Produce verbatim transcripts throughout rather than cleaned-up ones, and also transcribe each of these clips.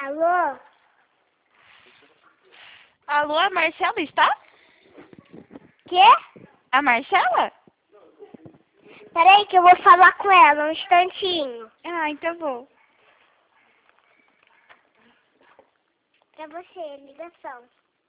Alô? Alô, a Marcela está? Quê? A Marcela? Peraí que eu vou falar com ela um instantinho. Ah, então vou. Pra você, ligação.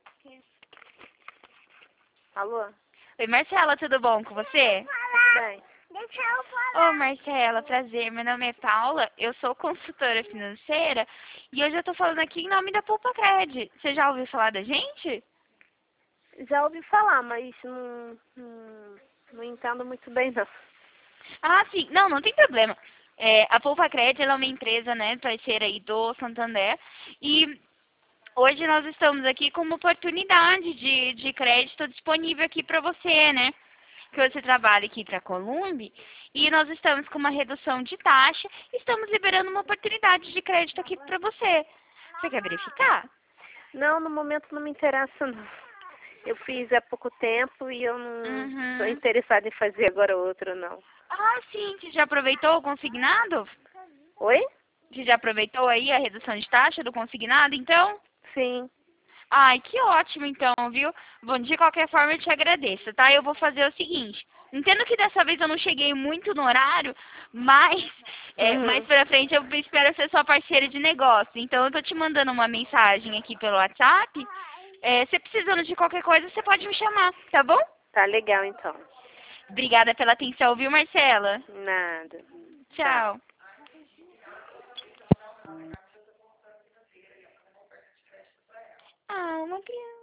Alô? Oi, Marcela, tudo bom com você? Tudo bem? Deixa eu falar. Ô, Marcela, prazer. Meu nome é Paula, eu sou consultora financeira e hoje eu tô falando aqui em nome da Poupa Cred. Você já ouviu falar da gente? Já ouvi falar, mas não, não, não entendo muito bem, não. Ah, sim. Não, não tem problema. É, a Poupa Cred, ela é uma empresa, né, parceira aí do Santander e hoje nós estamos aqui com uma oportunidade de, de crédito disponível aqui para você, né? Que você trabalha aqui para a Columbi e nós estamos com uma redução de taxa e estamos liberando uma oportunidade de crédito aqui para você. Você quer verificar? Não, no momento não me interessa, não. Eu fiz há pouco tempo e eu não estou Uhum. interessada em fazer agora outro, não. Ah, sim. Você já aproveitou o consignado? Oi? Você já aproveitou aí a redução de taxa do consignado, então? Sim. Ai, que ótimo então, viu? Bom, de qualquer forma eu te agradeço, tá? Eu vou fazer o seguinte. Entendo que dessa vez eu não cheguei muito no horário, mas é, mais Uhum. pra frente eu espero ser sua parceira de negócio. Então eu tô te mandando uma mensagem aqui pelo WhatsApp. É, se precisando de qualquer coisa, você pode me chamar, tá bom? Tá legal, então. Obrigada pela atenção, viu, Marcela? Nada. Tchau. Ah, uma criança.